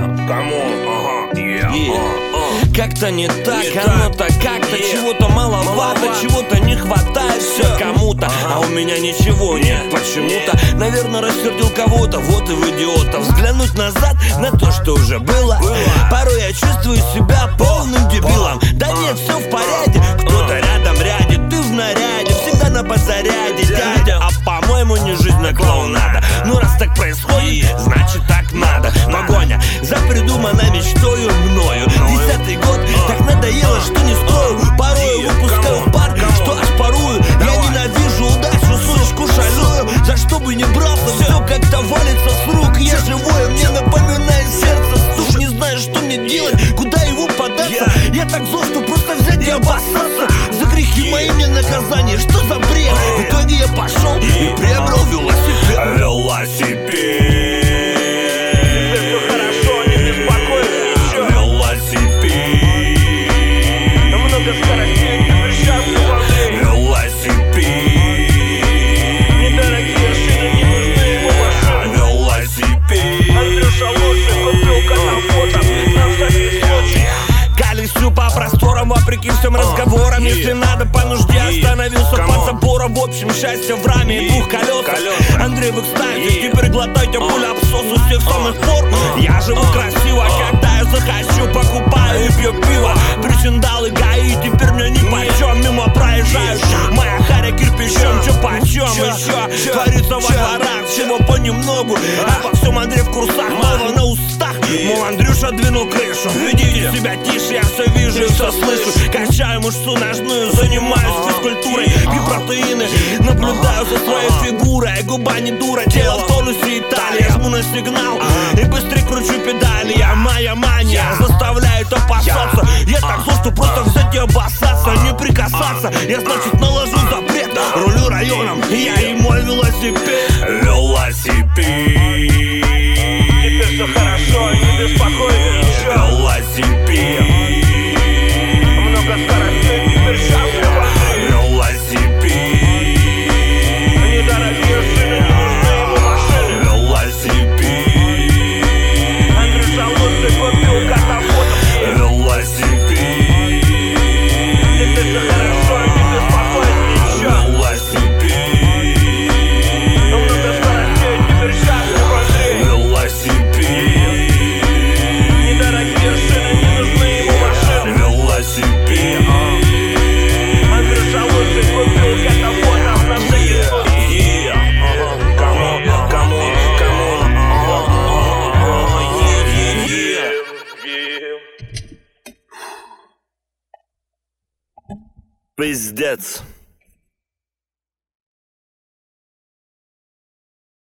Как-то не так, оно-то как-то чего-то маловато, чего-то не хватает все кому-то, а у меня ничего нет почему-то. Наверное, рассердил кого-то, вот и в идиота. Взглянуть назад на то, что уже было. Порой я чувствую себя полным дебилом. Да нет, все в порядке, кто-то рядом рядит, ты в наряде, всегда на подзаряде, дядя. А по-моему, не жизнь, а клоунада. Ну раз так происходит, значит так надо. Погоня за придуманной мечтою мною. 10-й год, так надоело, что не строю. Порою выпускаю пар, что аж парую. Я ненавижу удачу, сушку шалю. За что бы не брался, все как-то валится с рук. Я живое, мне напоминает сердце стук. Не знаю, что мне делать, куда его податься. Я так зол, что просто взять и обоссаться. За грехи мои мне наказание, что за бред? В итоге я пошел и приобрел велосипед. По просторам, вопреки всем разговорам. Если надо, по нужде остановился под забором. В общем, счастье в раме и двух колес. Андрей в экстазе, теперь глотайте пуль абсос у всех самых пор. Я живу красиво, когда я захочу, покупаю и пью пиво. Причиндалы ГАИ, теперь мне нипочем. Мимо проезжают, моя харя кирпичом. Чё почем еще творится во дворах, всего понемногу. Обо всем Андрей в курсах, мало на устах. Мол, Андрюша двинул крышу. Ведите себя тише, я все вижу и все слышу. Качаю мышцу ножную, занимаюсь физкультурой. Пью протеины, наблюдаю за своей фигурой. Губа не дура, тело в тонусе и талия. Жму на сигнал и быстрее кручу педали. Моя мания заставляет опасаться. Я так зол, что просто взять и обоссаться. Не прикасаться, я значит наложу запрет. Рулю районом, я и мой велосипед. Теперь все хорошо, не беспокойся еще. Велосипед. Много скоростей, теперь счастливо. Велосипед. Недорогие шины, не нужны ему машины. Велосипед. Андрюша лучше купил катафотов. Велосипед. Теперь все хорошо, не беспокойся еще. Велосипед. Много скоростей, теперь счастливо. Велосипед. Недорогие шины, не нужны ему машины. Велосипед. Андрюша лучше купил катафотов на всякий случай. Пиздец.